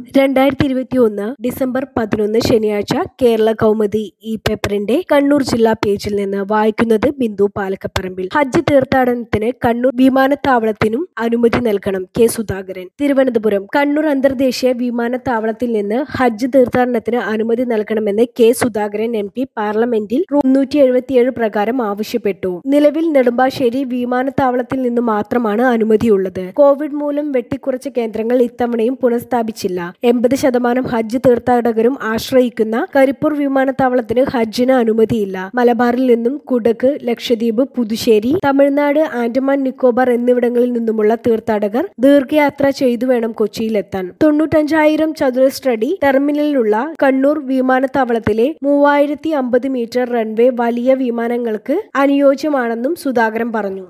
2021 December 11 ശനിയാഴ്ച കേരള കൗമുദി ഈ പേപ്പറിന്റെ കണ്ണൂർ ജില്ലാ പേജിൽ നിന്ന് വായിക്കുന്നത് ബിന്ദു പാലക്കപ്പറമ്പിൽ. ഹജ്ജ് തീർത്ഥാടനത്തിന് കണ്ണൂർ വിമാനത്താവളത്തിനും അനുമതി നൽകണം കെ സുധാകരൻ. തിരുവനന്തപുരം കണ്ണൂർ അന്തർദേശീയ വിമാനത്താവളത്തിൽ നിന്ന് ഹജ്ജ് തീർത്ഥാടനത്തിന് അനുമതി നൽകണമെന്ന് കെ സുധാകരൻ MP പാർലമെന്റിൽ 377 പ്രകാരം ആവശ്യപ്പെട്ടു. നിലവിൽ നെടുമ്പാശ്ശേരി വിമാനത്താവളത്തിൽ നിന്ന് മാത്രമാണ് അനുമതിയുള്ളത്. കോവിഡ് മൂലം വെട്ടിക്കുറച്ച കേന്ദ്രങ്ങൾ ഇത്തവണയും പുനഃസ്ഥാപിച്ചില്ല. 80% ഹജ്ജ് തീർത്ഥാടകരും ആശ്രയിക്കുന്ന കരിപ്പൂർ വിമാനത്താവളത്തിന് ഹജ്ജിന് അനുമതിയില്ല. മലബാറിൽ നിന്നും കുടക്, ലക്ഷദ്വീപ്, പുതുശ്ശേരി, തമിഴ്നാട്, ആൻഡമാൻ നിക്കോബാർ എന്നിവിടങ്ങളിൽ നിന്നുമുള്ള തീർത്ഥാടകർ ദീർഘയാത്ര ചെയ്തു വേണം കൊച്ചിയിലെത്താൻ. 95,000 ചതുരശ്രടി ടെർമിനലുള്ള കണ്ണൂർ വിമാനത്താവളത്തിലെ 3050 മീറ്റർ റൺവേ വലിയ വിമാനങ്ങൾക്ക് അനുയോജ്യമാണെന്നും സുധാകരൻ പറഞ്ഞു.